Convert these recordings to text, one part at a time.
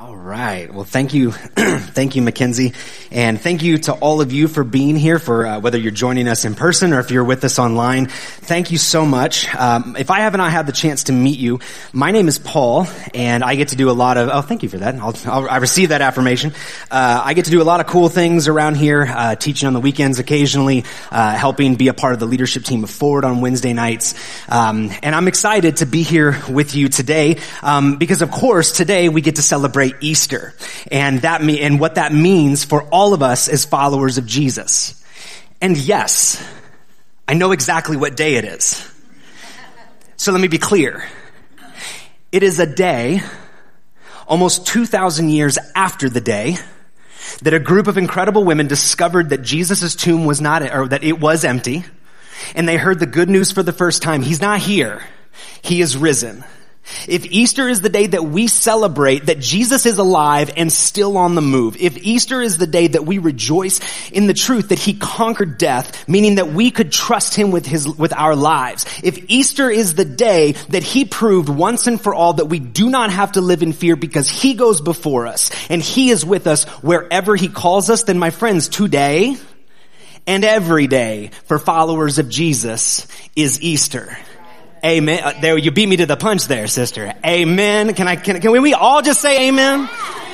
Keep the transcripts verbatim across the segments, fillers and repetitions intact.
All right. Well, thank you. Thank you, Mackenzie. And thank you to all of you for being here, for uh, whether you're joining us in person or if you're with us online. Thank you so much. Um, if I have not had the chance to meet you, my name is Paul, and I get to do a lot of, oh, thank you for that. I'll, I'll, I receive that affirmation. Uh, I get to do a lot of cool things around here, uh, teaching on the weekends occasionally, uh, helping be a part of the leadership team of Forward on Wednesday nights. Um, and I'm excited to be here with you today, um, because of course today we get to celebrate Easter, and that me and what that means for all of us as followers of Jesus. And yes, I know exactly what day it is. So let me be clear. It is a day, almost two thousand years after the day, that a group of incredible women discovered that Jesus' tomb was not, or that it was empty, and they heard the good news for the first time. He's not here. He is risen. If Easter is the day that we celebrate that Jesus is alive and still on the move, if Easter is the day that we rejoice in the truth that he conquered death, meaning that we could trust him with his, with our lives, if Easter is the day that he proved once and for all that we do not have to live in fear because he goes before us and he is with us wherever he calls us, then my friends, today and every day for followers of Jesus is Easter. Amen. Uh, there, you beat me to the punch there, sister. Amen. Can I, can, can we all just say amen?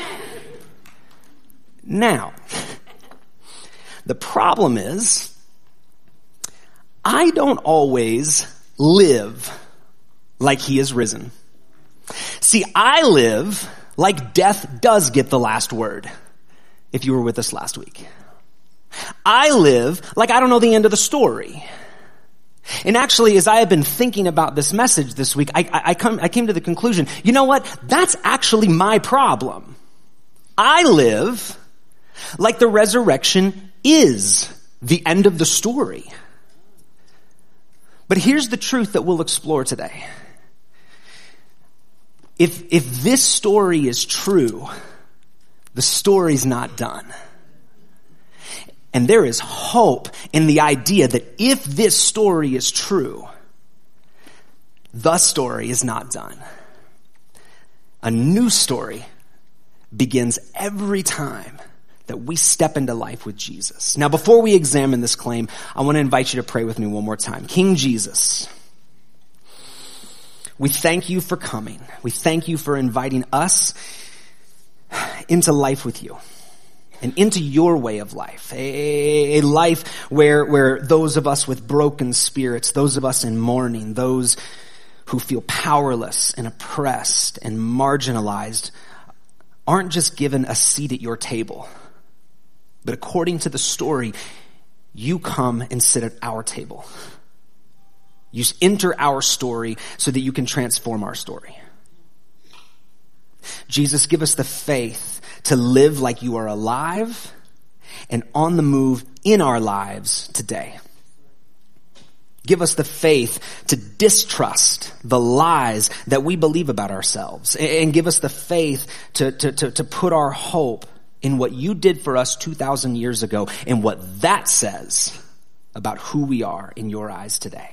Now, the problem is, I don't always live like he is risen. See, I live like death does get the last word, if you were with us last week. I live like I don't know the end of the story. And actually, as I have been thinking about this message this week, I, I, I, come, I came to the conclusion, you know what? That's actually my problem. I live like the resurrection is the end of the story. But here's the truth that we'll explore today. If, if this story is true, the story's not done. And there is hope in the idea that if this story is true, the story is not done. A new story begins every time that we step into life with Jesus. Now, before we examine this claim, I want to invite you to pray with me one more time. King Jesus, we thank you for coming. We thank you for inviting us into life with you. And into your way of life, a, a life where, where those of us with broken spirits, those of us in mourning, those who feel powerless and oppressed and marginalized aren't just given a seat at your table, but according to the story, you come and sit at our table. You enter our story so that you can transform our story. Jesus, give us the faith to live like you are alive and on the move in our lives today. Give us the faith to distrust the lies that we believe about ourselves, and give us the faith to, to, to, to put our hope in what you did for us two thousand years ago and what that says about who we are in your eyes today.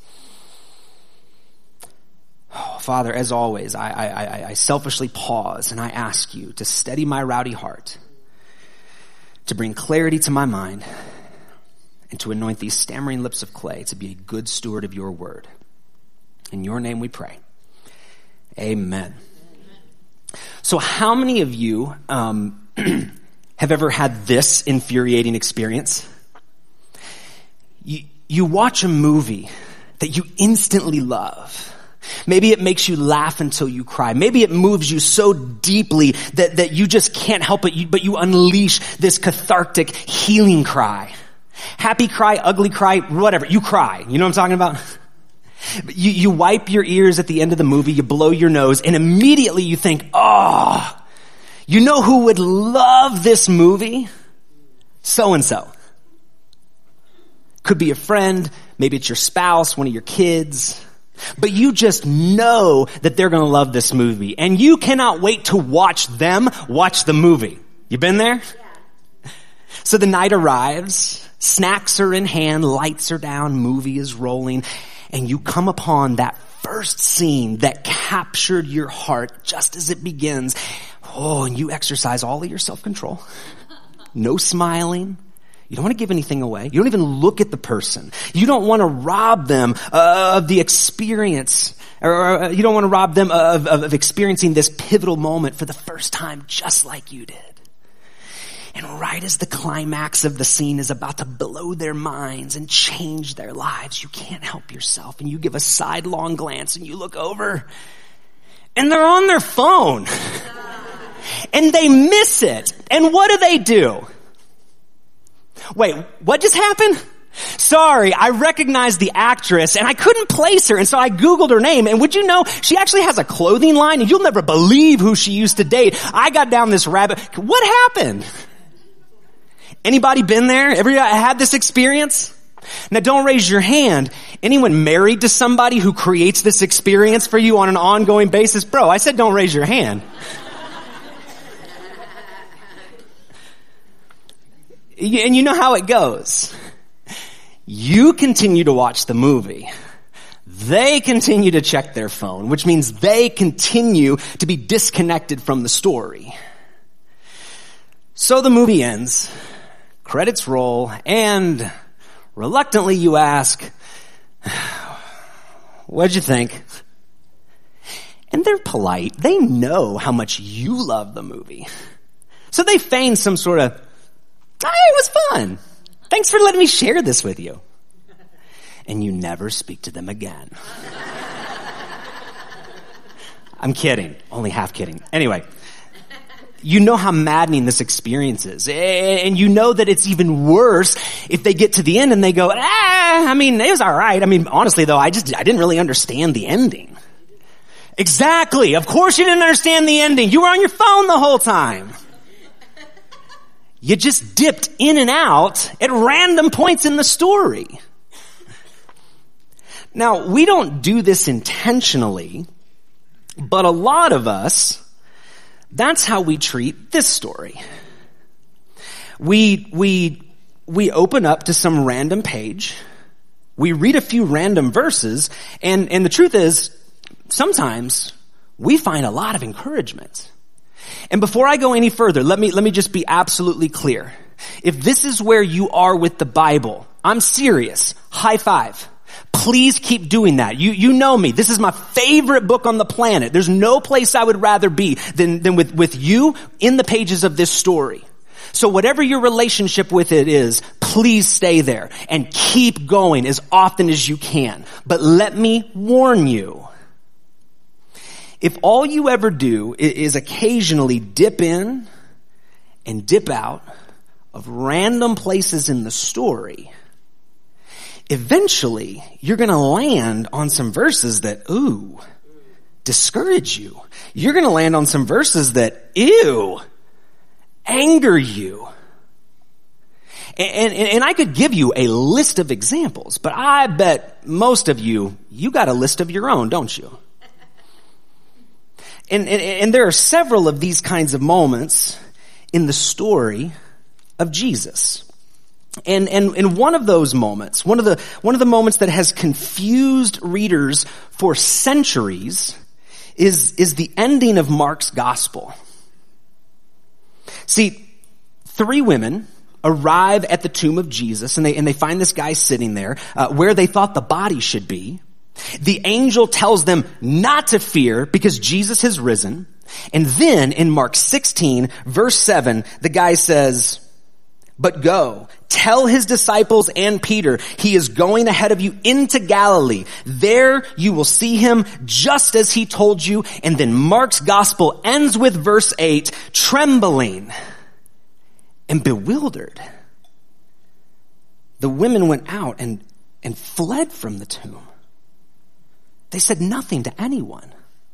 Oh, Father, as always, I, I, I selfishly pause and I ask you to steady my rowdy heart, to bring clarity to my mind, and to anoint these stammering lips of clay to be a good steward of your word. In your name we pray. Amen. So how many of you um, have ever had this infuriating experience? You, you watch a movie that you instantly love. Maybe it makes you laugh until you cry. Maybe it moves you so deeply that, that you just can't help it, you, but you unleash this cathartic healing cry. Happy cry, ugly cry, whatever. You cry. You know what I'm talking about? You, you wipe your ears at the end of the movie, you blow your nose, and immediately you think, oh, you know who would love this movie? So-and-so. Could be a friend, maybe it's your spouse, one of your kids. But you just know that they're going to love this movie. And you cannot wait to watch them watch the movie. You been there? Yeah. So the night arrives, snacks are in hand, lights are down, movie is rolling, and you come upon that first scene that captured your heart just as it begins. Oh, and you exercise all of your self-control. No smiling. You don't want to give anything away. You don't even look at the person. You don't want to rob them uh, of the experience, or uh, you don't want to rob them of, of, of experiencing this pivotal moment for the first time, just like you did. And right as the climax of the scene is about to blow their minds and change their lives, you can't help yourself, and you give a sidelong glance and you look over, and they're on their phone. And they miss it. And what do they do? Wait, what just happened? Sorry, I recognized the actress and I couldn't place her, and so I Googled her name, and would you know, she actually has a clothing line, and you'll never believe who she used to date. I got down this rabbit. What happened? Anybody been there? Ever had this experience? Now don't raise your hand. Anyone married to somebody who creates this experience for you on an ongoing basis? Bro, I said don't raise your hand. And you know how it goes. You continue to watch the movie. They continue to check their phone, which means they continue to be disconnected from the story. So the movie ends, credits roll, and reluctantly you ask, what'd you think? And they're polite. They know how much you love the movie. So they feign some sort of, hey, it was fun. Thanks for letting me share this with you. And you never speak to them again. I'm kidding. Only half kidding. Anyway, you know how maddening this experience is. And you know that it's even worse if they get to the end and they go, ah, I mean, it was all right. I mean, honestly, though, I just, I didn't really understand the ending. Exactly. Of course you didn't understand the ending. You were on your phone the whole time. You just dipped in and out at random points in the story. Now, we don't do this intentionally, but a lot of us, that's how we treat this story. We, we, we open up to some random page, we read a few random verses, and, and the truth is, sometimes we find a lot of encouragement. And before I go any further, let me, let me just be absolutely clear. If this is where you are with the Bible, I'm serious. High five. Please keep doing that. You, you know me. This is my favorite book on the planet. There's no place I would rather be than, than with, with you in the pages of this story. So whatever your relationship with it is, please stay there and keep going as often as you can. But let me warn you. If all you ever do is occasionally dip in and dip out of random places in the story, eventually you're going to land on some verses that, ooh, discourage you. You're going to land on some verses that, ew, anger you. And, and, and I could give you a list of examples, but I bet most of you, you got a list of your own, don't you? And, and, and there are several of these kinds of moments in the story of Jesus. And, and, and one of those moments, one of the, one of the moments that has confused readers for centuries is, is the ending of Mark's gospel. See, three women arrive at the tomb of Jesus, and they, and they find this guy sitting there, uh, where they thought the body should be. The angel tells them not to fear because Jesus has risen. And then in Mark sixteen, verse seven, the guy says, but go, tell his disciples and Peter, he is going ahead of you into Galilee. There you will see him just as he told you. And then Mark's gospel ends with verse eight, trembling and bewildered. The women went out and, and fled from the tomb. They said nothing to anyone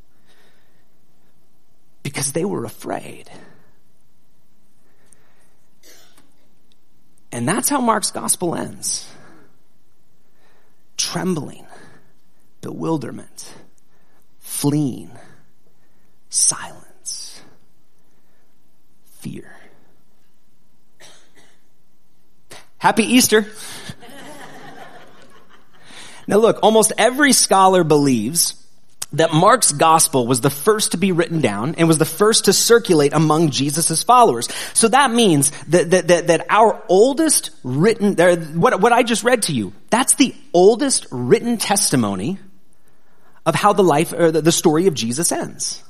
because they were afraid. And that's how Mark's gospel ends. Trembling, bewilderment, fleeing, silence, fear. Happy Easter. Now look, almost every scholar believes that Mark's gospel was the first to be written down and was the first to circulate among Jesus' followers. So that means that, that, that, that our oldest written, what, what I just read to you, that's the oldest written testimony of how the life or the, the story of Jesus ends.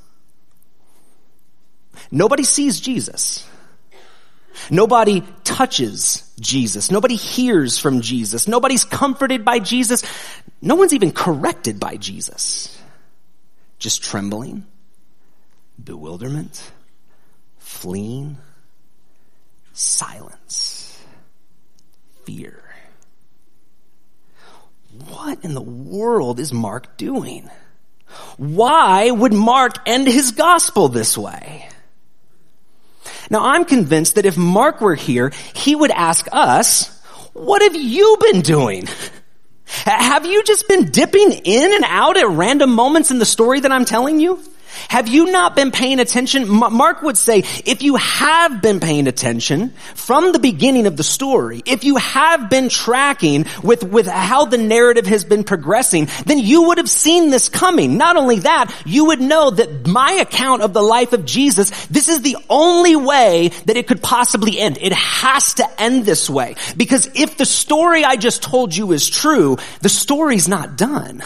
Nobody sees Jesus. Nobody touches Jesus. Nobody hears from Jesus. Nobody's comforted by Jesus. No one's even corrected by Jesus. Just trembling, bewilderment, fleeing, silence, fear. What in the world is Mark doing? Why would Mark end his gospel this way? Now, I'm convinced that if Mark were here, he would ask us, what have you been doing? Have you just been dipping in and out at random moments in the story that I'm telling you? Have you not been paying attention? Mark would say, if you have been paying attention from the beginning of the story, if you have been tracking with, with how the narrative has been progressing, then you would have seen this coming. Not only that, you would know that my account of the life of Jesus, this is the only way that it could possibly end. It has to end this way. Because if the story I just told you is true, the story's not done.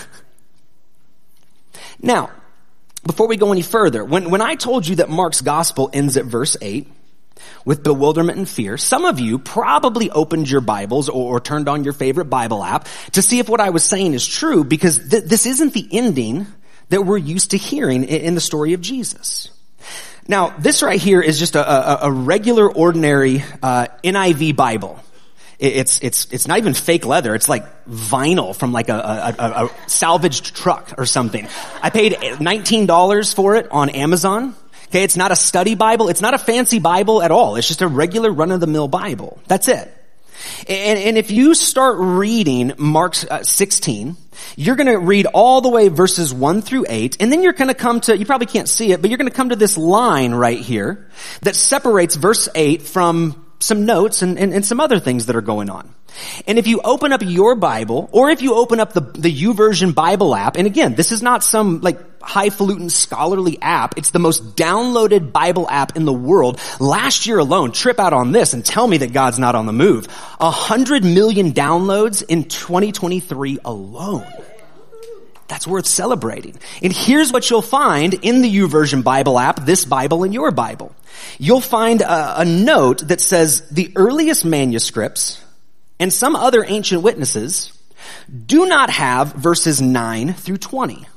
Now, before we go any further, when, when I told you that Mark's gospel ends at verse eight with bewilderment and fear, some of you probably opened your Bibles or, or turned on your favorite Bible app to see if what I was saying is true, because th- this isn't the ending that we're used to hearing in, in the story of Jesus. Now, this right here is just a, a, a regular, ordinary uh, N I V Bible. It's, it's, it's not even fake leather. It's like vinyl from like a, a, a, a salvaged truck or something. I paid nineteen dollars for it on Amazon. Okay. It's not a study Bible. It's not a fancy Bible at all. It's just a regular run-of-the-mill Bible. That's it. And, and if you start reading Mark uh, sixteen, you're going to read all the way verses one through eight, and then you're going to come to, you probably can't see it, but you're going to come to this line right here that separates verse eight from some notes and, and, and some other things that are going on. And if you open up your Bible, or if you open up the, the YouVersion Bible app, and again, this is not some like highfalutin scholarly app. It's the most downloaded Bible app in the world. Last year alone, trip out on this and tell me that God's not on the move. A hundred million downloads in twenty twenty-three alone. That's worth celebrating. And here's what you'll find in the YouVersion Bible app, this Bible and your Bible. You'll find a, a note that says the earliest manuscripts and some other ancient witnesses do not have verses nine through twenty.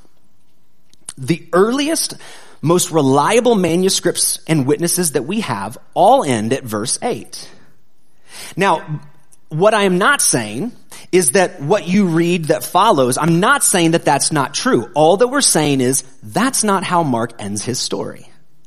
The earliest, most reliable manuscripts and witnesses that we have all end at verse eight. Now, what I am not saying is that what you read that follows, I'm not saying that that's not true. All that we're saying is that's not how Mark ends his story.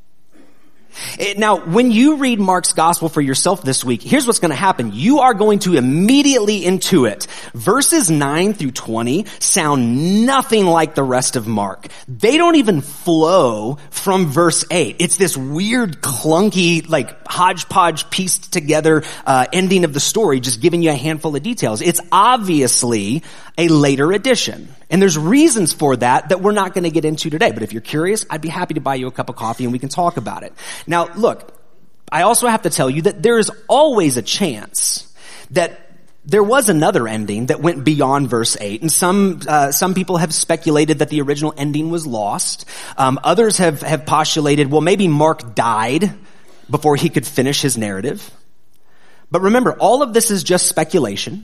It, now, when you read Mark's gospel for yourself this week, here's what's going to happen. You are going to immediately intuit. Verses nine through twenty sound nothing like the rest of Mark. They don't even flow from verse eight. It's this weird, clunky, like hodgepodge pieced together uh, ending of the story, just giving you a handful of details. It's obviously a later addition. And there's reasons for that that we're not going to get into today. But if you're curious, I'd be happy to buy you a cup of coffee and we can talk about it. Now, look, I also have to tell you that there is always a chance that there was another ending that went beyond verse eight. And some, uh, some people have speculated that the original ending was lost. Um, others have, have postulated, well, maybe Mark died before he could finish his narrative. But remember, all of this is just speculation.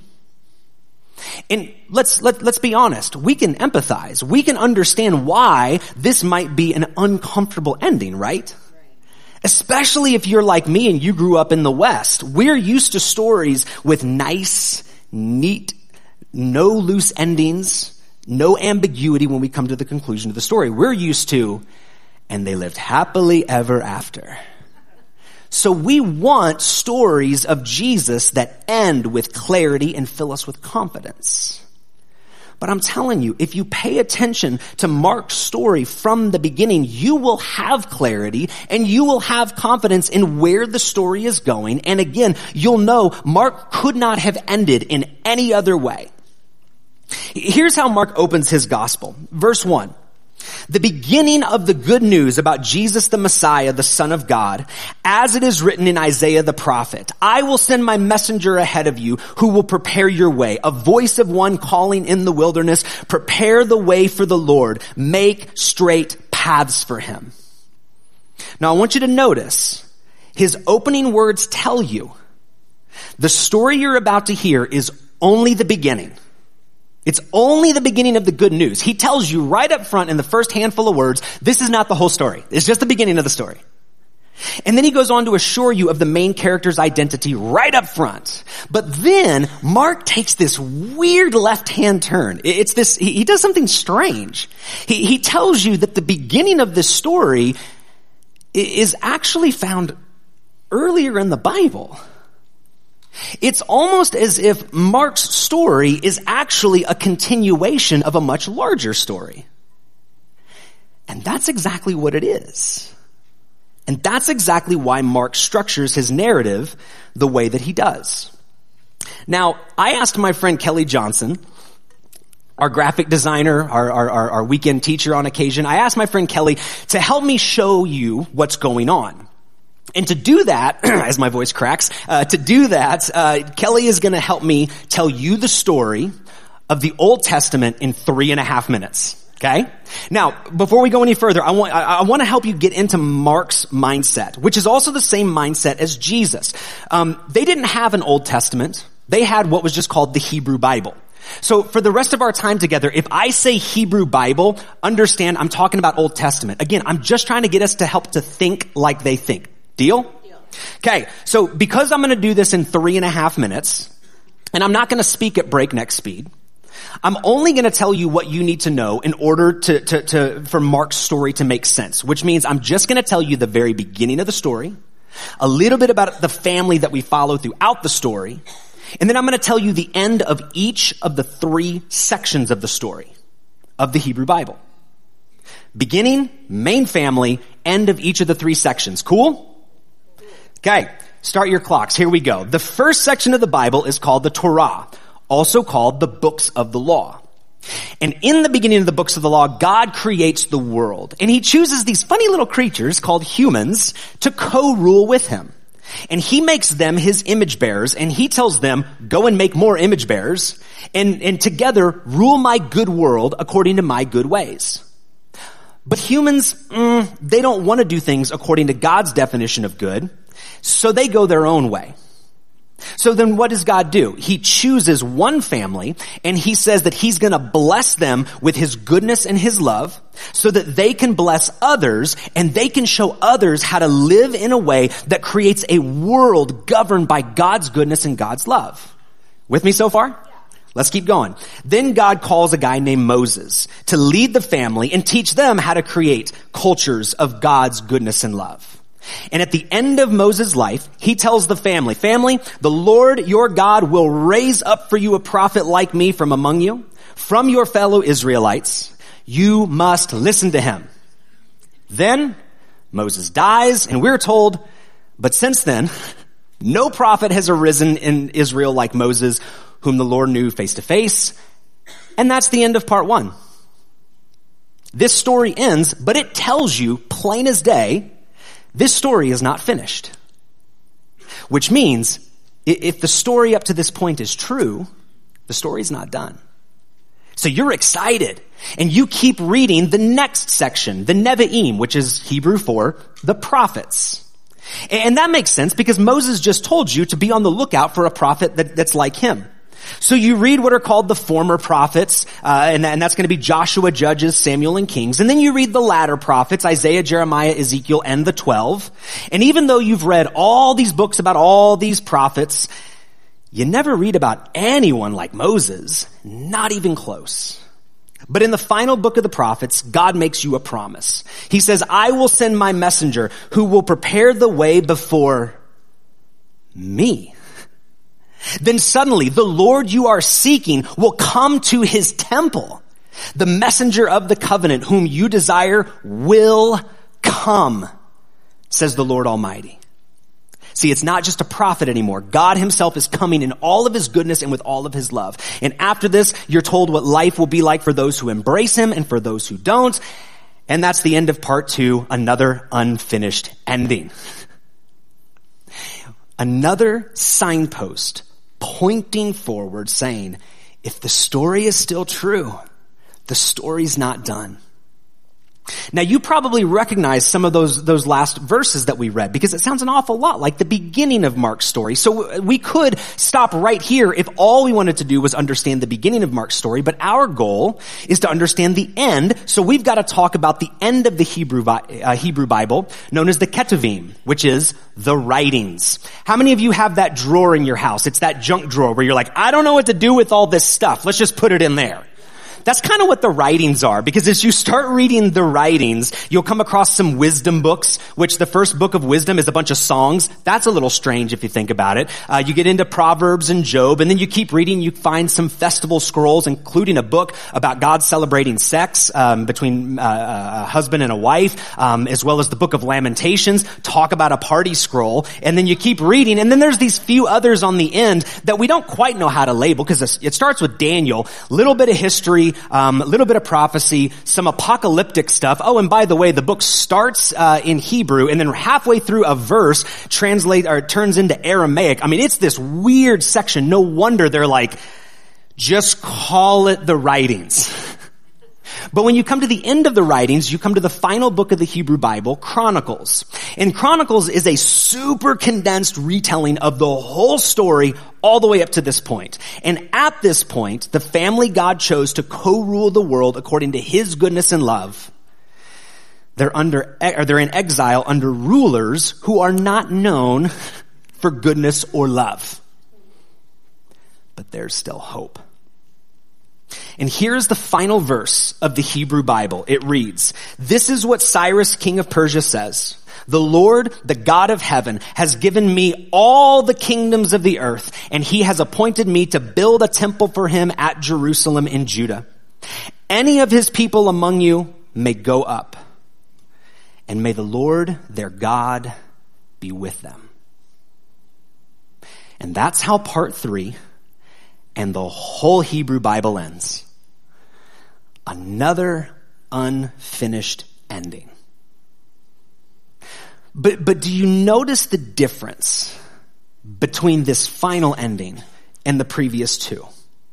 And let's, let, let's be honest. We can empathize. We can understand why this might be an uncomfortable ending, right? Especially if you're like me and you grew up in the West. We're used to stories with nice, neat, no loose endings, no ambiguity when we come to the conclusion of the story. We're used to, and they lived happily ever after. So we want stories of Jesus that end with clarity and fill us with confidence. But I'm telling you, if you pay attention to Mark's story from the beginning, you will have clarity and you will have confidence in where the story is going. And again, you'll know Mark could not have ended in any other way. Here's how Mark opens his gospel. Verse one. The beginning of the good news about Jesus the Messiah, the Son of God, as it is written in Isaiah the prophet, I will send my messenger ahead of you who will prepare your way, a voice of one calling in the wilderness, prepare the way for the Lord, make straight paths for him. Now I want you to notice, his opening words tell you, the story you're about to hear is only the beginning. It's only the beginning of the good news. He tells you right up front in the first handful of words, this is not the whole story. It's just the beginning of the story. And then he goes on to assure you of the main character's identity right up front. But then Mark takes this weird left-hand turn. It's this, he does something strange. He, he tells you that the beginning of this story is actually found earlier in the Bible. It's almost as if Mark's story is actually a continuation of a much larger story. And that's exactly what it is. And that's exactly why Mark structures his narrative the way that he does. Now, I asked my friend Kelly Johnson, our graphic designer, our, our, our weekend teacher on occasion, I asked my friend Kelly to help me show you what's going on. And to do that, as my voice cracks, uh, to do that, uh, Kelly is going to help me tell you the story of the Old Testament in three and a half minutes. Okay? Now, before we go any further, I want, I, I want to help you get into Mark's mindset, which is also the same mindset as Jesus. Um, they didn't have an Old Testament. They had what was just called the Hebrew Bible. So for the rest of our time together, if I say Hebrew Bible, understand I'm talking about Old Testament. Again, I'm just trying to get us to help to think like they think. Deal? Deal. Okay, so because I'm going to do this in three and a half minutes, and I'm not going to speak at breakneck speed, I'm only going to tell you what you need to know in order to, to, to, for Mark's story to make sense, which means I'm just going to tell you the very beginning of the story, a little bit about the family that we follow throughout the story, and then I'm going to tell you the end of each of the three sections of the story of the Hebrew Bible. Beginning, main family, end of each of the three sections. Cool? Okay, start your clocks. Here we go. The first section of the Bible is called the Torah, also called the books of the law. And in the beginning of the books of the law, God creates the world. And he chooses these funny little creatures called humans to co-rule with him. And he makes them his image bearers, and he tells them, go and make more image bearers, and, and together rule my good world according to my good ways. But humans, mm, they don't want to do things according to God's definition of good. So they go their own way. So then what does God do? He chooses one family and he says that he's going to bless them with his goodness and his love so that they can bless others and they can show others how to live in a way that creates a world governed by God's goodness and God's love. With me so far? Let's keep going. Then God calls a guy named Moses to lead the family and teach them how to create cultures of God's goodness and love. And at the end of Moses' life, he tells the family, family, the Lord your God will raise up for you a prophet like me from among you, from your fellow Israelites. You must listen to him. Then Moses dies, and we're told, but since then, no prophet has arisen in Israel like Moses, whom the Lord knew face to face. And that's the end of part one. This story ends, but it tells you, plain as day, this story is not finished. Which means, if the story up to this point is true, the story is not done. So you're excited, and you keep reading the next section, the Nevi'im, which is Hebrew for the prophets. And that makes sense because Moses just told you to be on the lookout for a prophet that, that's like him. So you read what are called the former prophets, uh, and, and that's going to be Joshua, Judges, Samuel, and Kings. And then you read the latter prophets, Isaiah, Jeremiah, Ezekiel, and the twelve. And even though you've read all these books about all these prophets, you never read about anyone like Moses, not even close. But in the final book of the prophets, God makes you a promise. He says, I will send my messenger who will prepare the way before me. Then suddenly the Lord you are seeking will come to his temple. The messenger of the covenant whom you desire will come, says the Lord Almighty. See, it's not just a prophet anymore. God himself is coming in all of his goodness and with all of his love. And after this, you're told what life will be like for those who embrace him and for those who don't. And that's the end of part two, another unfinished ending. Another signpost pointing forward saying, if the story is still true, the story's not done. Now, you probably recognize some of those, those last verses that we read because it sounds an awful lot like the beginning of Mark's story. So we could stop right here if all we wanted to do was understand the beginning of Mark's story, but our goal is to understand the end. So we've got to talk about the end of the Hebrew, uh, Hebrew Bible, known as the Ketuvim, which is the writings. How many of you have that drawer in your house? It's that junk drawer where you're like, I don't know what to do with all this stuff. Let's just put it in there. That's kind of what the writings are, because as you start reading the writings, you'll come across some wisdom books, which the first book of wisdom is a bunch of songs. That's a little strange if you think about it. Uh, you get into Proverbs and Job, and then you keep reading, you find some festival scrolls, including a book about God celebrating sex um, between uh, a husband and a wife, um, as well as the book of Lamentations, talk about a party scroll. And then you keep reading, and then there's these few others on the end that we don't quite know how to label, because it starts with Daniel, little bit of history, Um, a little bit of prophecy, some apocalyptic stuff. Oh, and by the way, the book starts uh, in Hebrew, and then halfway through a verse translate or turns into Aramaic. I mean, it's this weird section. No wonder they're like, just call it the writings. But when you come to the end of the writings, you come to the final book of the Hebrew Bible, Chronicles. And Chronicles is a super condensed retelling of the whole story all the way up to this point. And at this point, the family God chose to co-rule the world according to his goodness and love, they're under, or they're in exile under rulers who are not known for goodness or love. But there's still hope. And here's the final verse of the Hebrew Bible. It reads, "This is what Cyrus, king of Persia, says. The Lord, the God of heaven, has given me all the kingdoms of the earth, and he has appointed me to build a temple for him at Jerusalem in Judah. Any of his people among you may go up, and may the Lord, their God, be with them." And that's how part three and the whole Hebrew Bible ends. Another unfinished ending. But, but do you notice the difference between this final ending and the previous two?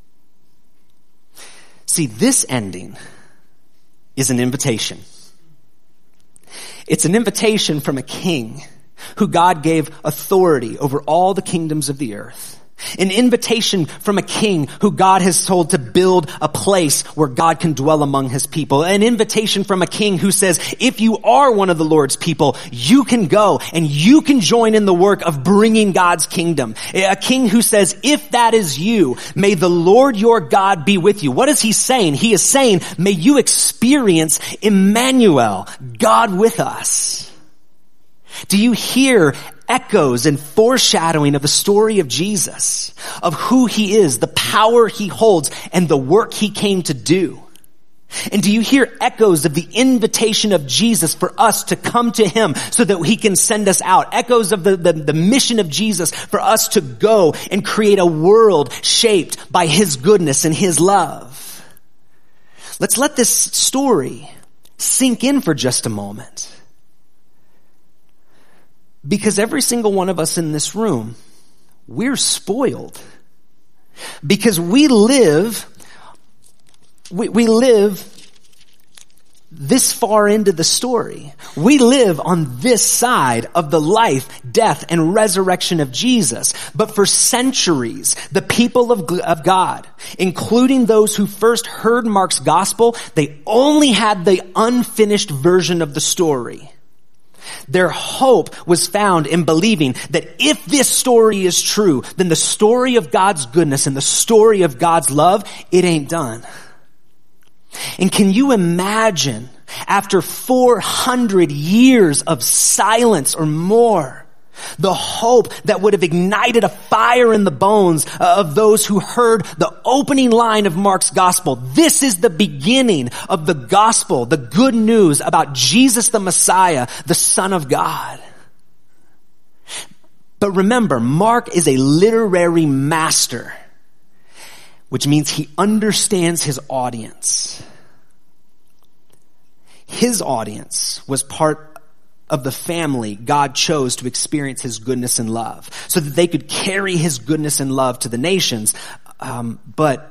See, this ending is an invitation. It's an invitation from a king who God gave authority over all the kingdoms of the earth. An invitation from a king who God has told to build a place where God can dwell among his people. An invitation from a king who says, if you are one of the Lord's people, you can go and you can join in the work of bringing God's kingdom. A king who says, if that is you, may the Lord your God be with you. What is he saying? He is saying, may you experience Emmanuel, God with us. Do you hear echoes and foreshadowing of the story of Jesus, of who he is, the power he holds, and the work he came to do? And do you hear echoes of the invitation of Jesus for us to come to him so that he can send us out? Echoes of the, the, the mission of Jesus for us to go and create a world shaped by his goodness and his love. Let's let this story sink in for just a moment. Because every single one of us in this room, we're spoiled. Because we live, we, we live this far into the story. We live on this side of the life, death, and resurrection of Jesus. But for centuries, the people of, of God, including those who first heard Mark's gospel, they only had the unfinished version of the story. Their hope was found in believing that if this story is true, then the story of God's goodness and the story of God's love, it ain't done. And can you imagine, after four hundred years of silence or more, the hope that would have ignited a fire in the bones of those who heard the opening line of Mark's gospel? This is the beginning of the gospel, the good news about Jesus the Messiah, the Son of God. But remember, Mark is a literary master, which means he understands his audience. His audience was part of the family God chose to experience his goodness and love so that they could carry his goodness and love to the nations. Um, but,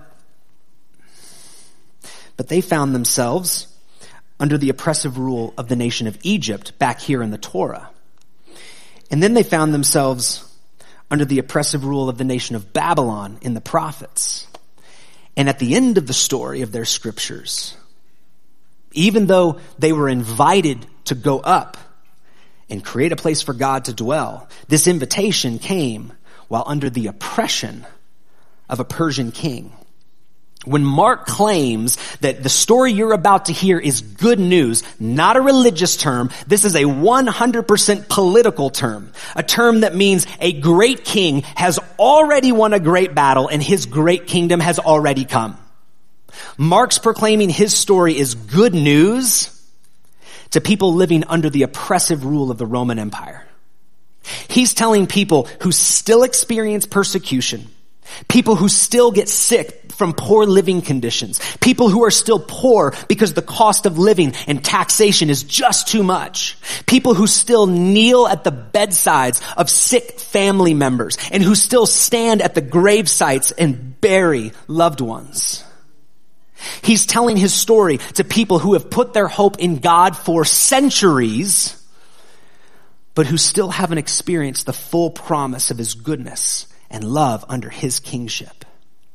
but they found themselves under the oppressive rule of the nation of Egypt back here in the Torah. And then they found themselves under the oppressive rule of the nation of Babylon in the prophets. And at the end of the story of their scriptures, even though they were invited to go up and create a place for God to dwell, this invitation came while under the oppression of a Persian king. When Mark claims that the story you're about to hear is good news, not a religious term, this is a one hundred percent political term, a term that means a great king has already won a great battle and his great kingdom has already come. Mark's proclaiming his story is good news to people living under the oppressive rule of the Roman Empire. He's telling people who still experience persecution, people who still get sick from poor living conditions, people who are still poor because the cost of living and taxation is just too much, people who still kneel at the bedsides of sick family members and who still stand at the grave sites and bury loved ones. He's telling his story to people who have put their hope in God for centuries, but who still haven't experienced the full promise of his goodness and love under his kingship.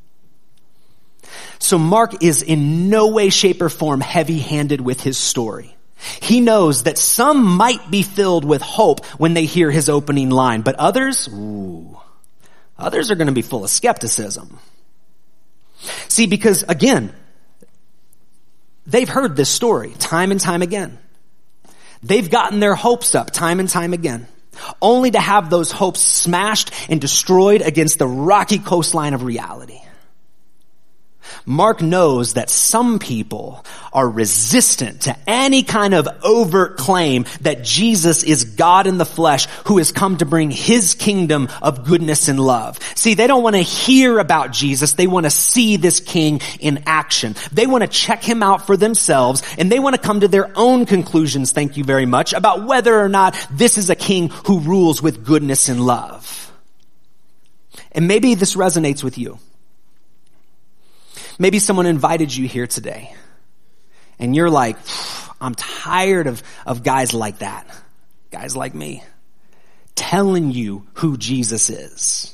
So Mark is in no way, shape, or form heavy-handed with his story. He knows that some might be filled with hope when they hear his opening line, but others, ooh, others are going to be full of skepticism. See, because again, they've heard this story time and time again. They've gotten their hopes up time and time again, only to have those hopes smashed and destroyed against the rocky coastline of reality. Mark knows that some people are resistant to any kind of overt claim that Jesus is God in the flesh who has come to bring his kingdom of goodness and love. See, they don't want to hear about Jesus. They want to see this king in action. They want to check him out for themselves, and they want to come to their own conclusions, thank you very much, about whether or not this is a king who rules with goodness and love. And maybe this resonates with you. Maybe someone invited you here today and you're like, I'm tired of, of guys like that, guys like me, telling you who Jesus is.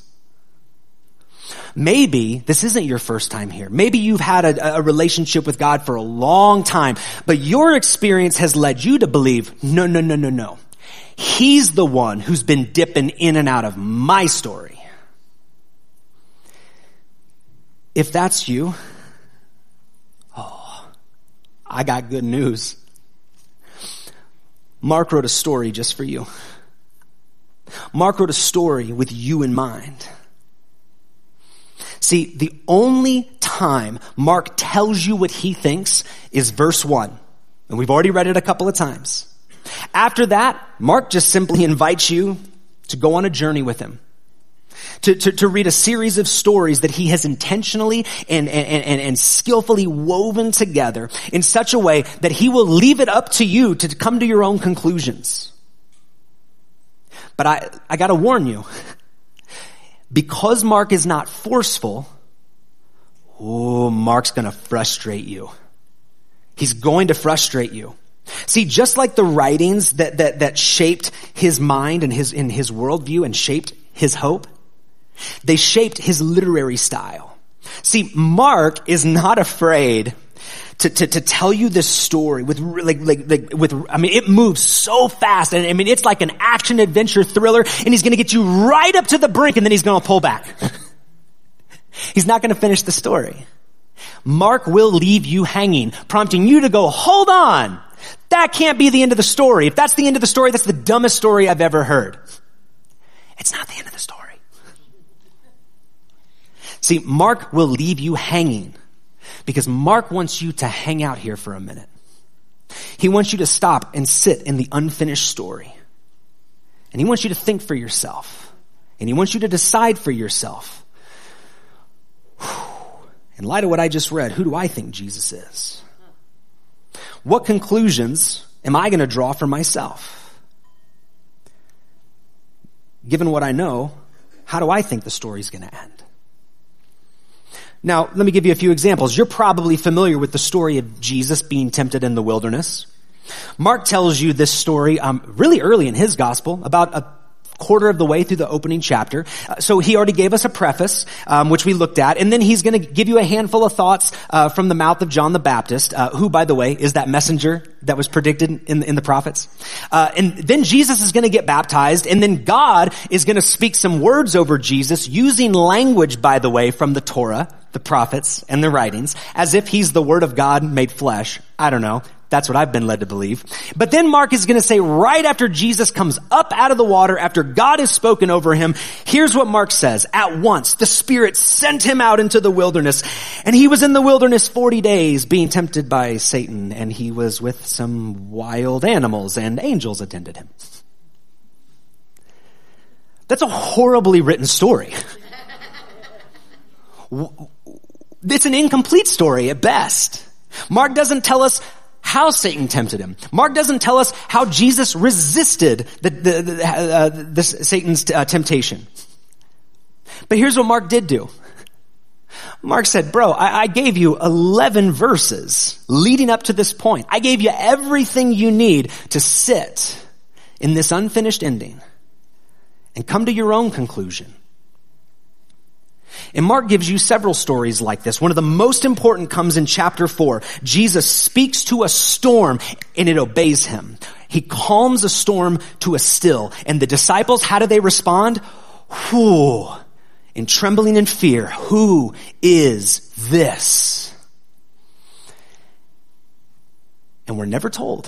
Maybe this isn't your first time here. Maybe you've had a, a relationship with God for a long time, but your experience has led you to believe, no, no, no, no, no. He's the one who's been dipping in and out of my story. If that's you, I got good news. Mark wrote a story just for you. Mark wrote a story with you in mind. See, the only time Mark tells you what he thinks is verse one. And we've already read it a couple of times. After that, Mark just simply invites you to go on a journey with him. To, to, to read a series of stories that he has intentionally and, and, and, and skillfully woven together in such a way that he will leave it up to you to come to your own conclusions. But I, I gotta warn you, because Mark is not forceful, oh, Mark's gonna frustrate you. He's going to frustrate you. See, just like the writings that, that, that shaped his mind and his, in his worldview and shaped his hope, they shaped his literary style. See, Mark is not afraid to, to, to tell you this story with like, like, like, with, I mean, it moves so fast. And I mean, it's like an action adventure thriller, and he's going to get you right up to the brink and then he's going to pull back. He's not going to finish the story. Mark will leave you hanging, prompting you to go, hold on. That can't be the end of the story. If that's the end of the story, that's the dumbest story I've ever heard. It's not the end of the story. See, Mark will leave you hanging because Mark wants you to hang out here for a minute. He wants you to stop and sit in the unfinished story. And he wants you to think for yourself. And he wants you to decide for yourself. In light of what I just read, who do I think Jesus is? what conclusions am I going to draw for myself? Given what I know, how do I think the story's going to end? Now, let me give you a few examples. You're probably familiar with the story of Jesus being tempted in the wilderness. Mark tells you this story um, really early in his gospel, about a quarter of the way through the opening chapter. Uh, so he already gave us a preface, um, which we looked at, and then he's going to give you a handful of thoughts uh, from the mouth of John the Baptist, uh, who, by the way, is that messenger that was predicted in, in the prophets. Uh, and then Jesus is going to get baptized, and then God is going to speak some words over Jesus using language, by the way, from the Torah, the prophets, and the writings, as if he's the Word of God made flesh. I don't know. That's what I've been led to believe. But then Mark is going to say, right after Jesus comes up out of the water, after God has spoken over him, here's what Mark says. At once, the Spirit sent him out into the wilderness, and he was in the wilderness forty days being tempted by Satan, and he was with some wild animals, and angels attended him. That's a horribly written story. It's an incomplete story at best. Mark doesn't tell us how Satan tempted him. Mark doesn't tell us how Jesus resisted the, the, the, uh, the Satan's uh, temptation. But here's what Mark did do. Mark said, bro, I, I gave you eleven verses leading up to this point. I gave you everything you need to sit in this unfinished ending and come to your own conclusion. And Mark gives you several stories like this. One of the most important comes in chapter four. Jesus speaks to a storm and it obeys him. He calms a storm to a still. And the disciples, how do they respond? Whew, in trembling and fear. Who is this? And we're never told.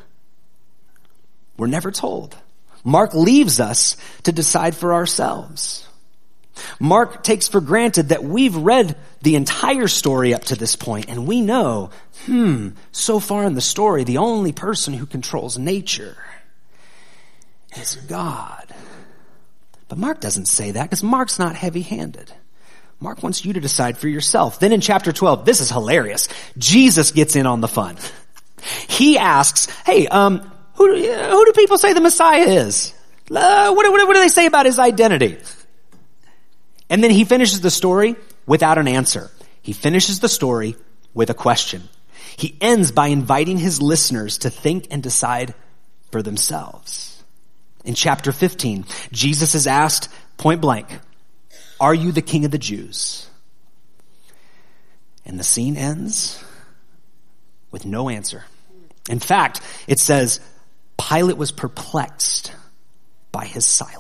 We're never told. Mark leaves us to decide for ourselves. Mark takes for granted that we've read the entire story up to this point, and we know, hmm, so far in the story, the only person who controls nature is God. But Mark doesn't say that because Mark's not heavy-handed. Mark wants you to decide for yourself. Then in chapter twelve, this is hilarious. Jesus gets in on the fun. He asks, hey, um, who, who do people say the Messiah is? Uh, what, what, what do they say about his identity? And then he finishes the story without an answer. He finishes the story with a question. He ends by inviting his listeners to think and decide for themselves. In chapter fifteen, Jesus is asked point blank, are you the King of the Jews? And the scene ends with no answer. In fact, it says, Pilate was perplexed by his silence.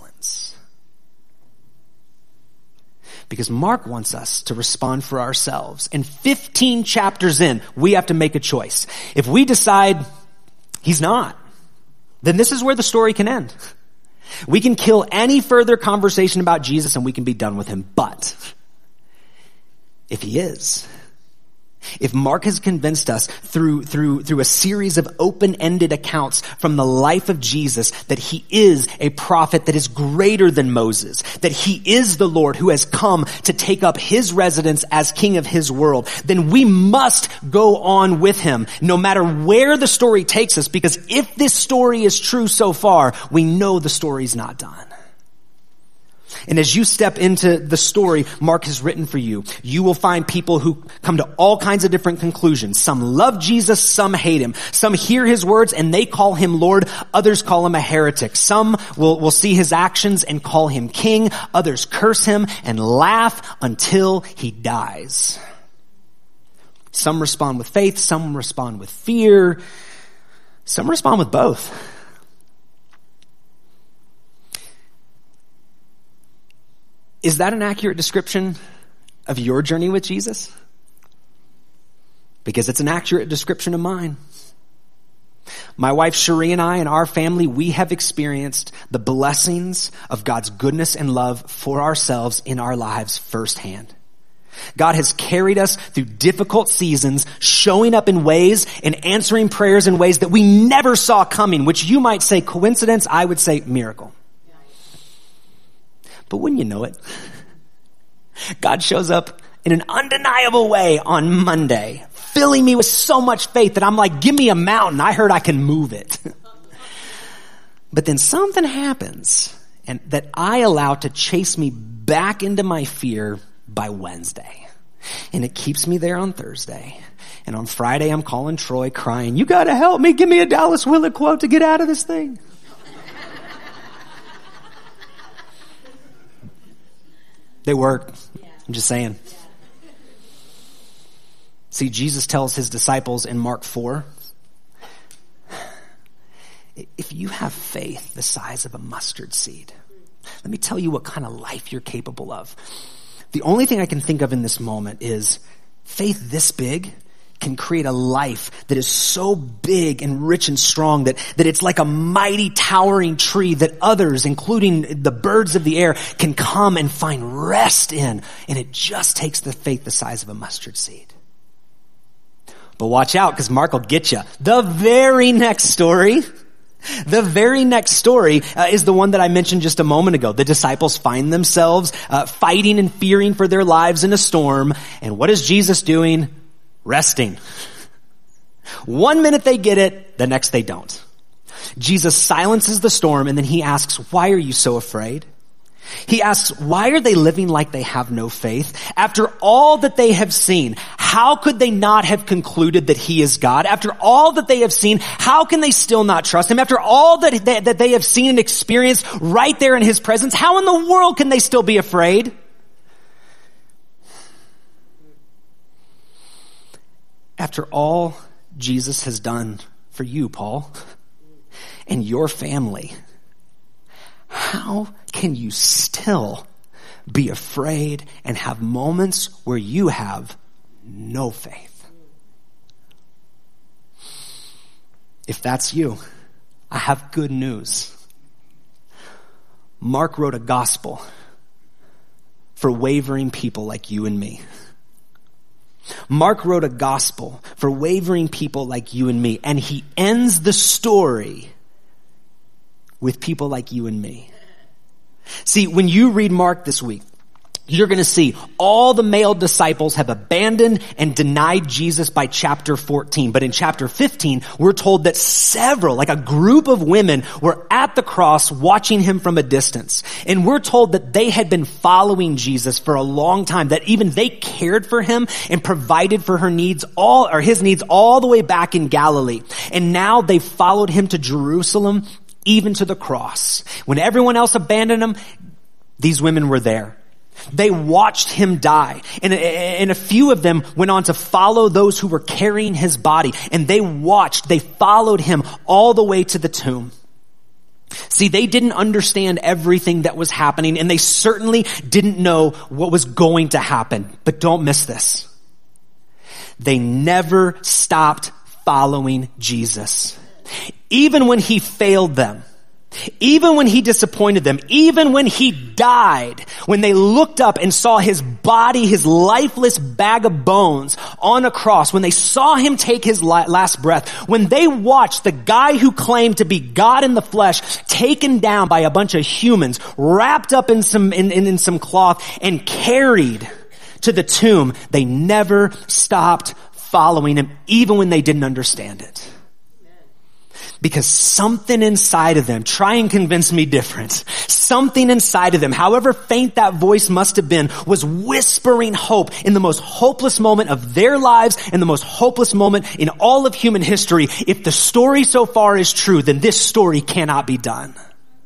Because Mark wants us to respond for ourselves. And fifteen chapters in, we have to make a choice. If we decide he's not, then this is where the story can end. We can kill any further conversation about Jesus and we can be done with him. But if he is, if Mark has convinced us through, through, through a series of open-ended accounts from the life of Jesus that he is a prophet that is greater than Moses, that he is the Lord who has come to take up his residence as king of his world, then we must go on with him no matter where the story takes us, because if this story is true so far, we know the story's not done. And as you step into the story Mark has written for you, you will find people who come to all kinds of different conclusions. Some love Jesus, some hate him. Some hear his words and they call him Lord. Others call him a heretic. Some will, will see his actions and call him king. Others curse him and laugh until he dies. Some respond with faith. Some respond with fear. Some respond with both. Is that an accurate description of your journey with Jesus? Because it's an accurate description of mine. My wife Cherie and I and our family, we have experienced the blessings of God's goodness and love for ourselves in our lives firsthand. God has carried us through difficult seasons, showing up in ways and answering prayers in ways that we never saw coming, which you might say coincidence, I would say miracle. But wouldn't you know it? God shows up in an undeniable way on Monday, filling me with so much faith that I'm like, give me a mountain. I heard I can move it. But then something happens and that I allow to chase me back into my fear by Wednesday. And it keeps me there on Thursday. And on Friday, I'm calling Troy crying, you got to help me. Give me a Dallas Willard quote to get out of this thing. They work. I'm just saying. See, Jesus tells his disciples in Mark four, if you have faith the size of a mustard seed, let me tell you what kind of life you're capable of. The only thing I can think of in this moment is faith this big can create a life that is so big and rich and strong that, that it's like a mighty towering tree that others, including the birds of the air, can come and find rest in. And it just takes the faith the size of a mustard seed. But watch out, because Mark will get you. The very next story, the very next story uh, is the one that I mentioned just a moment ago. The disciples find themselves uh, fighting and fearing for their lives in a storm. And what is Jesus doing? Resting. One minute they get it, the next they don't. Jesus silences the storm and then he asks, why are you so afraid? He asks, why are they living like they have no faith? After all that they have seen, how could they not have concluded that he is God? After all that they have seen, how can they still not trust him? After all that they, that they have seen and experienced right there in his presence, how in the world can they still be afraid? After all Jesus has done for you, Paul, and your family, how can you still be afraid and have moments where you have no faith? If that's you, I have good news. Mark wrote a gospel for wavering people like you and me. Mark wrote a gospel for wavering people like you and me, and he ends the story with people like you and me. See, when you read Mark this week, you're going to see all the male disciples have abandoned and denied Jesus by chapter fourteen. But in chapter fifteen, we're told that several, like a group of women, were at the cross watching him from a distance. And we're told that they had been following Jesus for a long time, that even they cared for him and provided for her needs, all, or his needs all the way back in Galilee. And now they followed him to Jerusalem, even to the cross. When everyone else abandoned him, these women were there. They watched him die. And, and a few of them went on to follow those who were carrying his body. And they watched, they followed him all the way to the tomb. See, they didn't understand everything that was happening, and they certainly didn't know what was going to happen. But don't miss this. They never stopped following Jesus. Even when he failed them, even when he disappointed them, even when he died, when they looked up and saw his body, his lifeless bag of bones on a cross, when they saw him take his last breath, when they watched the guy who claimed to be God in the flesh taken down by a bunch of humans, wrapped up in some, in, in, in some cloth and carried to the tomb, they never stopped following him, even when they didn't understand it. Because something inside of them, try and convince me different, something inside of them, however faint that voice must have been, was whispering hope in the most hopeless moment of their lives and the most hopeless moment in all of human history. If the story so far is true, then this story cannot be done.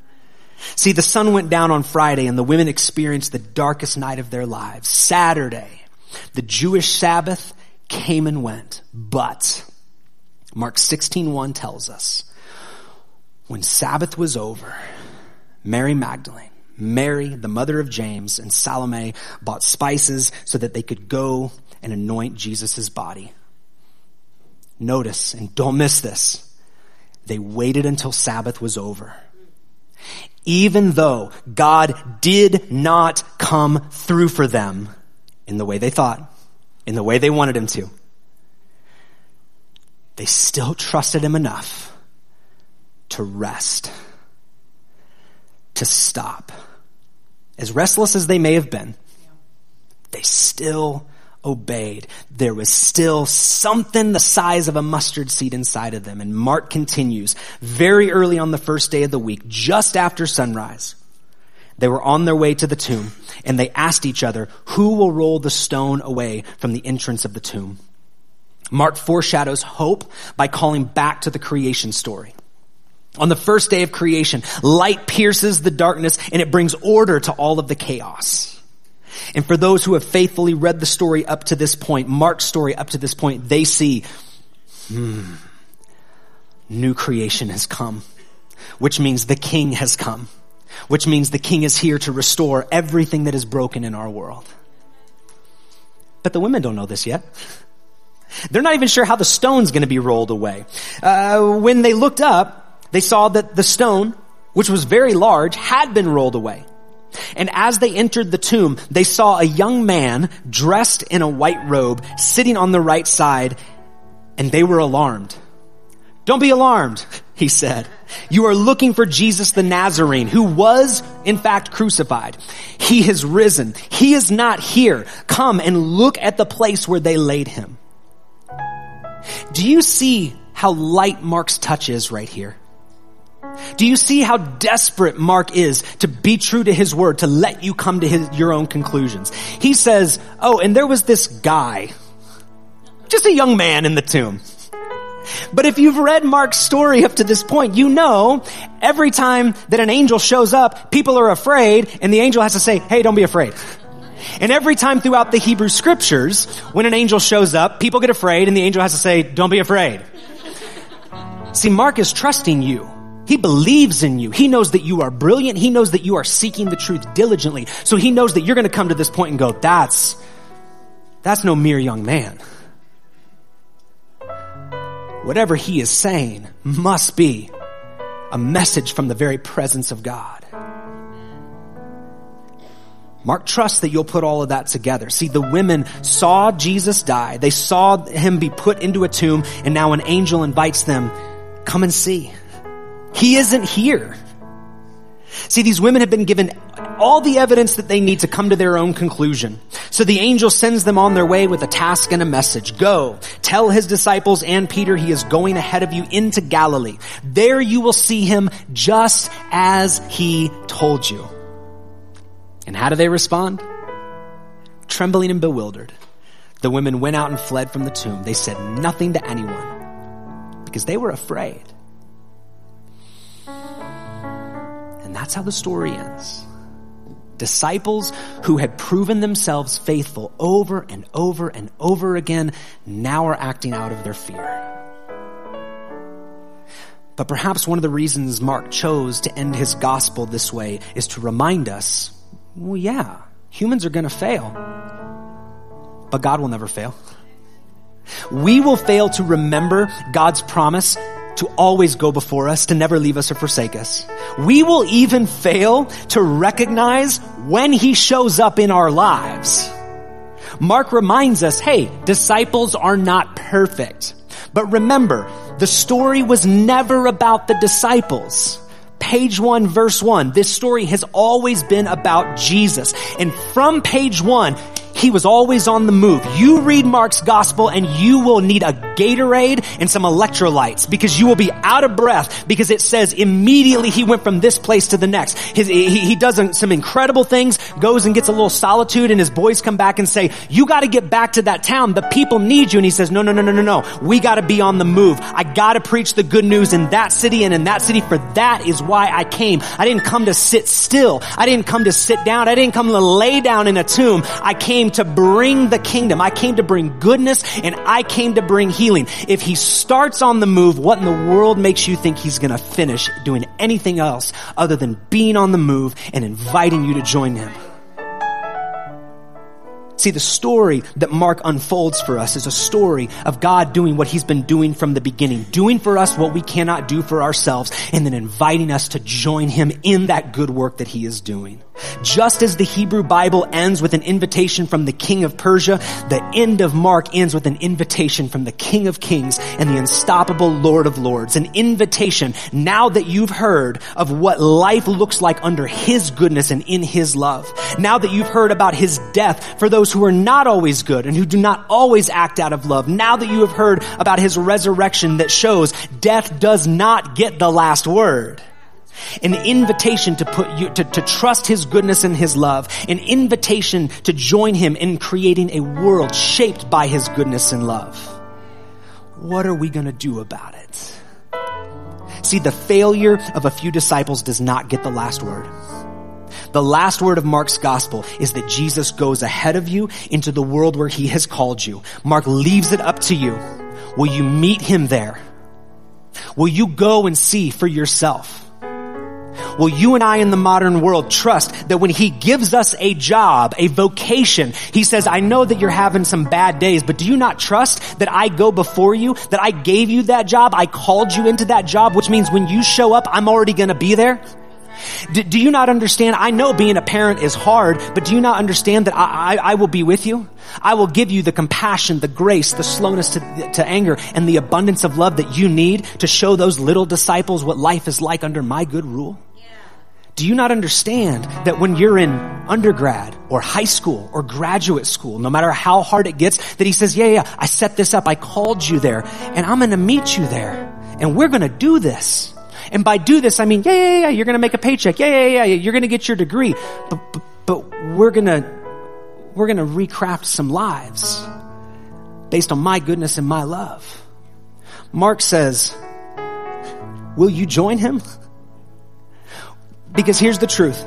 See, the sun went down on Friday and the women experienced the darkest night of their lives. Saturday, the Jewish Sabbath came and went, but Mark sixteen one tells us, when Sabbath was over, Mary Magdalene, Mary, the mother of James, and Salome bought spices so that they could go and anoint Jesus' body. Notice, and don't miss this, they waited until Sabbath was over. Even though God did not come through for them in the way they thought, in the way they wanted him to, they still trusted him enough to rest, to stop. As restless as they may have been, they still obeyed. There was still something the size of a mustard seed inside of them. And Mark continues, very early on the first day of the week, just after sunrise, they were on their way to the tomb, and they asked each other, who will roll the stone away from the entrance of the tomb? Mark foreshadows hope by calling back to the creation story. On the first day of creation, light pierces the darkness, and it brings order to all of the chaos. And for those who have faithfully read the story up to this point, Mark's story up to this point, they see, hmm, new creation has come, which means the king has come, which means the king is here to restore everything that is broken in our world. But the women don't know this yet. They're not even sure how the stone's going to be rolled away. Uh, when they looked up, they saw that the stone, which was very large, had been rolled away. And as they entered the tomb, they saw a young man dressed in a white robe sitting on the right side, and they were alarmed. Don't be alarmed, he said. You are looking for Jesus the Nazarene, who was, in fact, crucified. He has risen. He is not here. Come and look at the place where they laid him. Do you see how light Mark's touch is right here? Do you see how desperate Mark is to be true to his word, to let you come to his, your own conclusions? He says, oh, and there was this guy, just a young man in the tomb. But if you've read Mark's story up to this point, you know every time that an angel shows up, people are afraid, and the angel has to say, hey, don't be afraid. And every time throughout the Hebrew scriptures, when an angel shows up, people get afraid, and the angel has to say, don't be afraid. See, Mark is trusting you. He believes in you. He knows that you are brilliant. He knows that you are seeking the truth diligently. So he knows that you're going to come to this point and go, that's, that's no mere young man. Whatever he is saying must be a message from the very presence of God. Mark trusts that you'll put all of that together. See, the women saw Jesus die. They saw him be put into a tomb, and now an angel invites them, come and see. He isn't here. See, these women have been given all the evidence that they need to come to their own conclusion. So the angel sends them on their way with a task and a message. Go, tell his disciples and Peter he is going ahead of you into Galilee. There you will see him just as he told you. And how do they respond? Trembling and bewildered, the women went out and fled from the tomb. They said nothing to anyone because they were afraid. And that's how the story ends. Disciples who had proven themselves faithful over and over and over again now are acting out of their fear. But perhaps one of the reasons Mark chose to end his gospel this way is to remind us, well, yeah, humans are going to fail, but God will never fail. We will fail to remember God's promise to always go before us, to never leave us or forsake us. We will even fail to recognize when he shows up in our lives. Mark reminds us, hey, disciples are not perfect. But remember, the story was never about the disciples. Page one, verse one, this story has always been about Jesus. And from page one, he was always on the move. You read Mark's gospel and you will need a Gatorade and some electrolytes because you will be out of breath because it says immediately he went from this place to the next. His, he, he does some incredible things, goes and gets a little solitude, and his boys come back and say, you got to get back to that town. The people need you. And he says, no, no, no, no, no, no. We got to be on the move. I got to preach the good news in that city and in that city, for that is why I came. I didn't come to sit still. I didn't come to sit down. I didn't come to lay down in a tomb. I came to bring the kingdom. I came to bring goodness, and I came to bring healing. If he starts on the move, what in the world makes you think he's going to finish doing anything else other than being on the move and inviting you to join him? See, the story that Mark unfolds for us is a story of God doing what he's been doing from the beginning, doing for us what we cannot do for ourselves, and then inviting us to join him in that good work that he is doing. Just as the Hebrew Bible ends with an invitation from the king of Persia, the end of Mark ends with an invitation from the King of Kings and the unstoppable Lord of Lords. An invitation, now that you've heard of what life looks like under his goodness and in his love. Now that you've heard about his death for those those who are not always good and who do not always act out of love. Now that you have heard about his resurrection that shows death does not get the last word. An invitation to put you, to, to trust his goodness and his love. An invitation to join him in creating a world shaped by his goodness and love. What are we going to do about it? See, the failure of a few disciples does not get the last word. The last word of Mark's gospel is that Jesus goes ahead of you into the world where he has called you. Mark leaves it up to you. Will you meet him there? Will you go and see for yourself? Will you and I in the modern world trust that when he gives us a job, a vocation, he says, I know that you're having some bad days, but do you not trust that I go before you, that I gave you that job, I called you into that job, which means when you show up, I'm already going to be there? Do, do you not understand? I know being a parent is hard, but do you not understand that I, I, I will be with you? I will give you the compassion, the grace, the slowness to, to anger, and the abundance of love that you need to show those little disciples what life is like under my good rule. Do you not understand that when you're in undergrad or high school or graduate school, no matter how hard it gets, that he says, yeah, yeah, I set this up. I called you there and I'm going to meet you there and we're going to do this. And by do this, I mean, yeah, yeah, yeah, you're going to make a paycheck. Yeah, yeah, yeah, yeah, you're going to get your degree. But, but, but we're going to, we're going to recraft some lives based on my goodness and my love. Mark says, will you join him? Because here's the truth.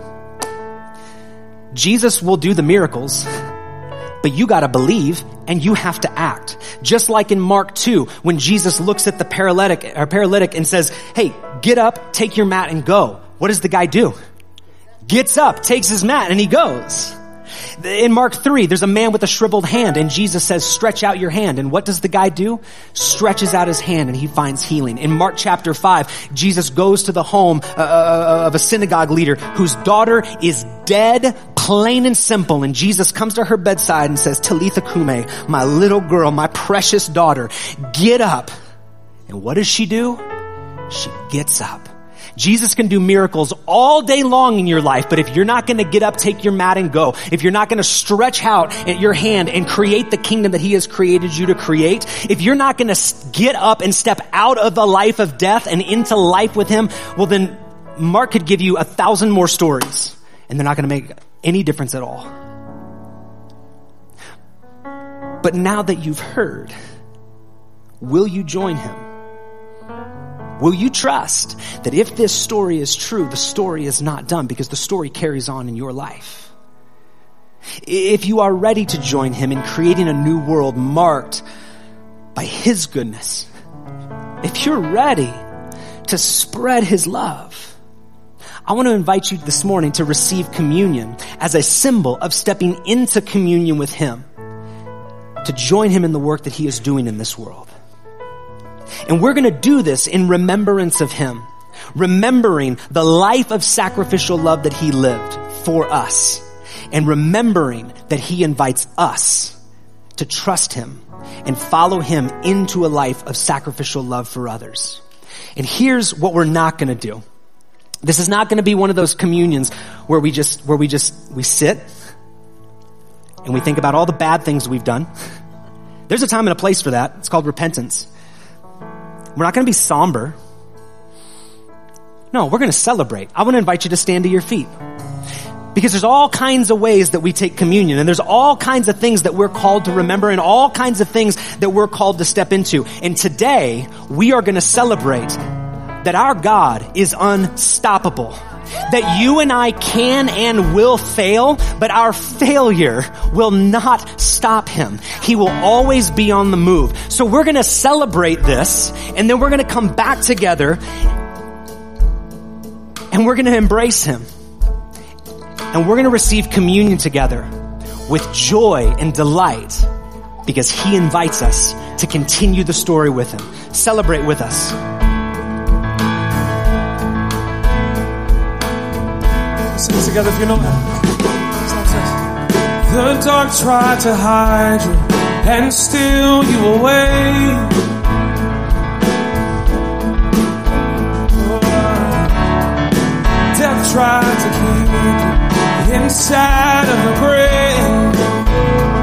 Jesus will do the miracles, but you gotta believe and you have to act. Just like in Mark two, when Jesus looks at the paralytic, or paralytic and says, hey, get up, take your mat and go. What does the guy do? Gets up, takes his mat and he goes. In Mark three, there's a man with a shriveled hand and Jesus says, stretch out your hand. And what does the guy do? Stretches out his hand and he finds healing. In Mark chapter five, Jesus goes to the home uh, of a synagogue leader whose daughter is dead, plain and simple. And Jesus comes to her bedside and says, Talitha kume, my little girl, my precious daughter, get up. And what does she do? She gets up. Jesus can do miracles all day long in your life, but if you're not going to get up, take your mat and go, if you're not going to stretch out your hand and create the kingdom that he has created you to create, if you're not going to get up and step out of the life of death and into life with him, well then Mark could give you a thousand more stories and they're not going to make any difference at all. But now that you've heard, will you join him? Will you trust that if this story is true, the story is not done because the story carries on in your life? If you are ready to join him in creating a new world marked by his goodness, if you're ready to spread his love, I want to invite you this morning to receive communion as a symbol of stepping into communion with him, to join him in the work that he is doing in this world. And we're going to do this in remembrance of him, remembering the life of sacrificial love that he lived for us, and remembering that he invites us to trust him and follow him into a life of sacrificial love for others. And here's what we're not going to do. This is not going to be one of those communions where we just, where we just, we sit and we think about all the bad things we've done. There's a time and a place for that. It's called repentance. We're not going to be somber. No, we're going to celebrate. I want to invite you to stand to your feet. Because there's all kinds of ways that we take communion, and there's all kinds of things that we're called to remember, and all kinds of things that we're called to step into. And today, we are going to celebrate that our God is unstoppable. That you and I can and will fail, but our failure will not stop him. He will always be on the move. So we're going to celebrate this, and then we're going to come back together, and we're going to embrace him. And we're going to receive communion together with joy and delight because he invites us to continue the story with him. Celebrate with us. Sing it together if you know that. The dark tried to hide you and steal you away. Death tried to keep you inside of the grave.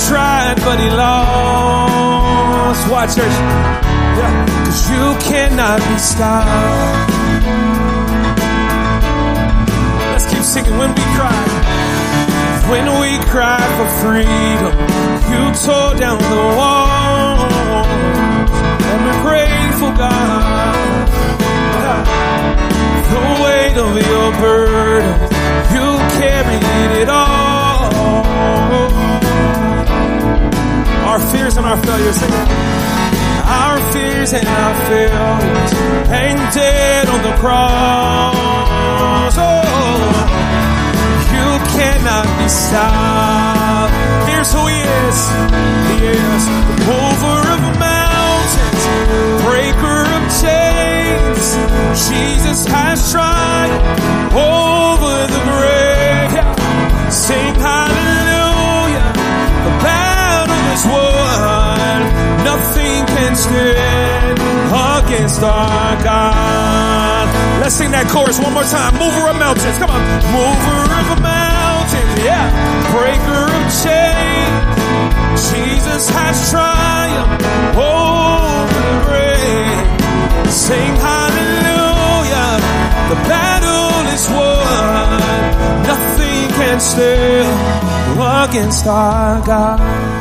tried, but he lost. Why, church? Yeah, cause you cannot be stopped. Let's keep singing. When we cry, when we cry for freedom, you tore down the walls, and we're grateful, God. The weight of your burden, you carried it all. Our fears and our failures, our fears and our failures, hang dead on the cross. Oh, you cannot be stopped. Here's who he is. He is the mover of mountains, breaker of chains. Jesus has triumphed over the grave. Sing hallelujah. The battle is won. Nothing can stand against our God. Let's sing that chorus one more time. Mover of mountains. Come on. Mover of mountains. Yeah. Breaker of chains. Jesus has triumphed over the grave. Sing hallelujah. The battle is won. Nothing can stand against our God.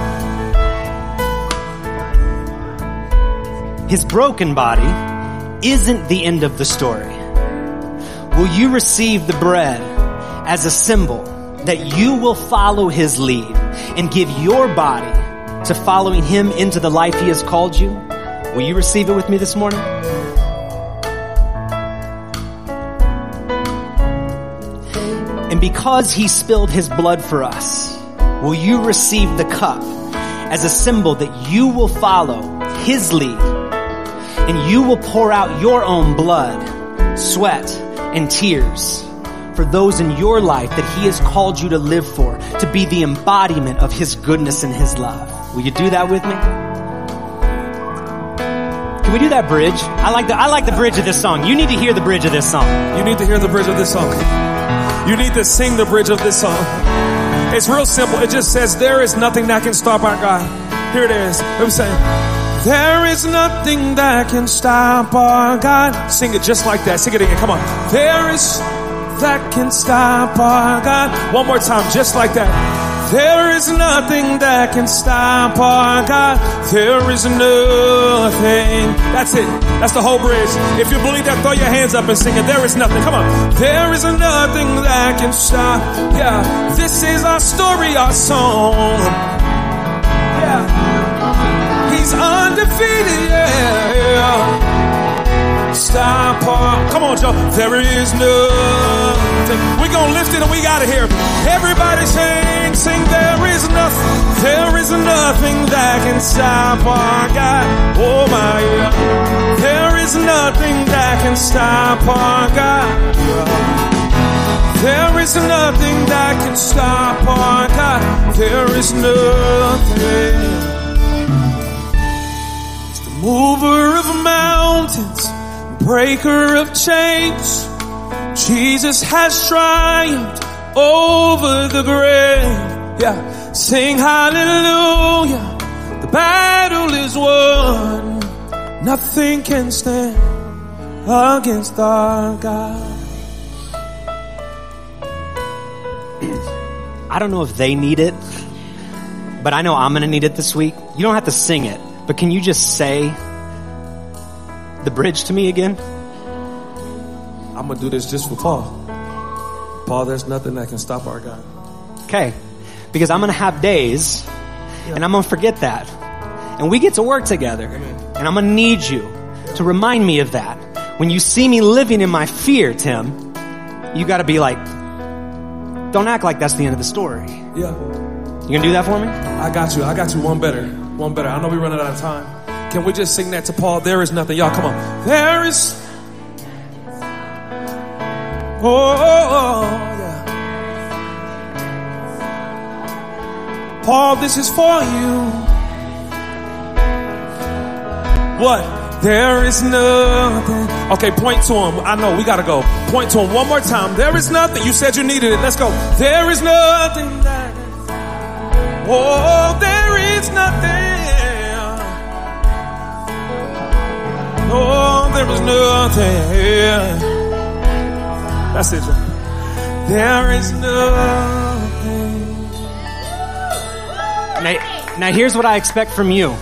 His broken body isn't the end of the story. Will you receive the bread as a symbol that you will follow his lead and give your body to following him into the life he has called you? Will you receive it with me this morning? And because he spilled his blood for us, will you receive the cup as a symbol that you will follow his lead and you will pour out your own blood, sweat, and tears for those in your life that he has called you to live for, to be the embodiment of his goodness and his love? Will you do that with me? Can we do that bridge? I like the, I like the bridge of this song. You need to hear the bridge of this song. You need to hear the bridge of this song. You need to sing the bridge of this song. It's real simple. It just says, there is nothing that can stop our God. Here it is. Let me say, there is nothing that can stop our God. Sing it just like that. Sing it again. Come on. There is that can stop our God. One more time, just like that. There is nothing that can stop our God. There is nothing. That's it. That's the whole bridge. If you believe that, throw your hands up and sing it. There is nothing. Come on. There is nothing that can stop. Yeah. This is our story, our song. Yeah. He's undefeated. Yeah. Stop our. Come on, Joe. There is nothing. We're going to lift it and we got to hear. Everybody sing, sing. There is nothing. There is nothing that can stop our God. Oh my God. There is nothing that can stop our God. There is nothing that can stop our God. There is nothing. It's the mover of mountains, breaker of chains. Jesus has triumphed over the grave. Yeah, sing hallelujah. The battle is won. Nothing can stand against our God. I don't know if they need it, but I know I'm going to need it this week. You don't have to sing it, but can you just say the bridge to me again? I'm going to do this just for Paul. Paul, there's nothing that can stop our God. Okay. Because I'm going to have days and I'm going to forget that. And we get to work together. And I'm going to need you to remind me of that. When you see me living in my fear, Tim, you got to be like, don't act like that's the end of the story. Yeah. You going to do that for me? I got you. I got you one better. One better. I know we're running out of time. Can we just sing that to Paul? There is nothing. Y'all, come on. There is. Oh, oh, oh, yeah. Paul, this is for you. What? There is nothing. Okay, point to him. I know, we gotta go. Point to him one more time. There is nothing. You said you needed it. Let's go. There is nothing that Oh, there is nothing. Oh, there is nothing. That's it. There is nothing. Now, now here's what I expect from you.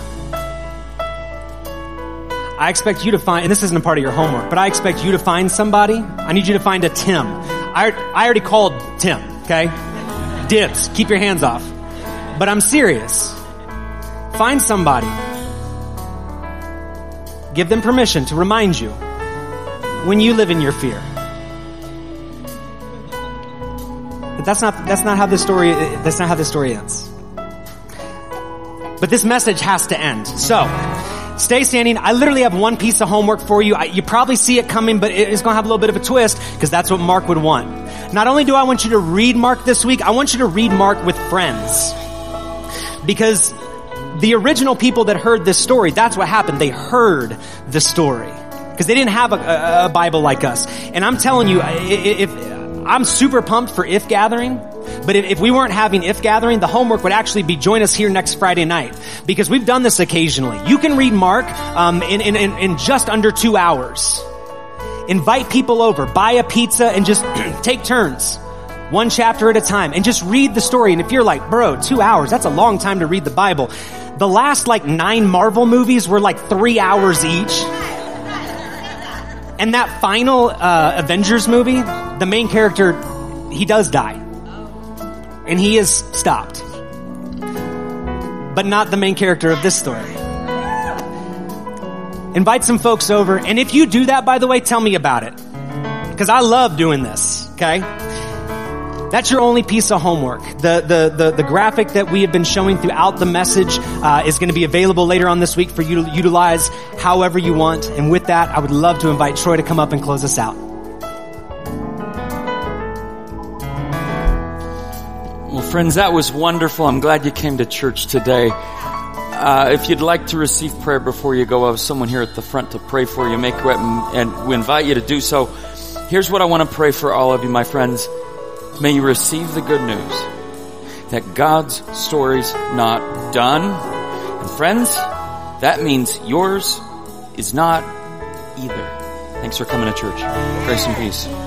I expect you to find, and this isn't a part of your homework, but I expect you to find somebody. I need you to find a Tim. I, I already called Tim, okay? Dibs. Keep your hands off. But I'm serious. Find somebody. Give them permission to remind you when you live in your fear. But that's not, that's not how this story, that's not how this story ends. But this message has to end. So, stay standing. I literally have one piece of homework for you. I, you probably see it coming, but it's going to have a little bit of a twist because that's what Mark would want. Not only do I want you to read Mark this week, I want you to read Mark with friends. Because the original people that heard this story, that's what happened. They heard the story because they didn't have a, a, a Bible like us. And I'm telling you, if, if I'm super pumped for If Gathering, but if, if we weren't having If Gathering, the homework would actually be join us here next Friday night because we've done this occasionally. You can read Mark um, in, in, in, in just under two hours. Invite people over, buy a pizza, and just take turns. One chapter at a time, and just read the story. And if you're like, bro, two hours, that's a long time to read the Bible. The last like nine Marvel movies were like three hours each. And that final uh, Avengers movie, the main character, he does die. And he is stopped. But not the main character of this story. Invite some folks over. And if you do that, by the way, tell me about it. Because I love doing this, okay? That's your only piece of homework. The, the, the, the graphic that we have been showing throughout the message uh, is going to be available later on this week for you to utilize however you want. And with that, I would love to invite Troy to come up and close us out. Well, friends, that was wonderful. I'm glad you came to church today. Uh, if you'd like to receive prayer before you go, I have someone here at the front to pray for you. Make it, and we invite you to do so. Here's what I want to pray for all of you, my friends. May you receive the good news that God's story's not done. And friends, that means yours is not either. Thanks for coming to church. Grace and peace.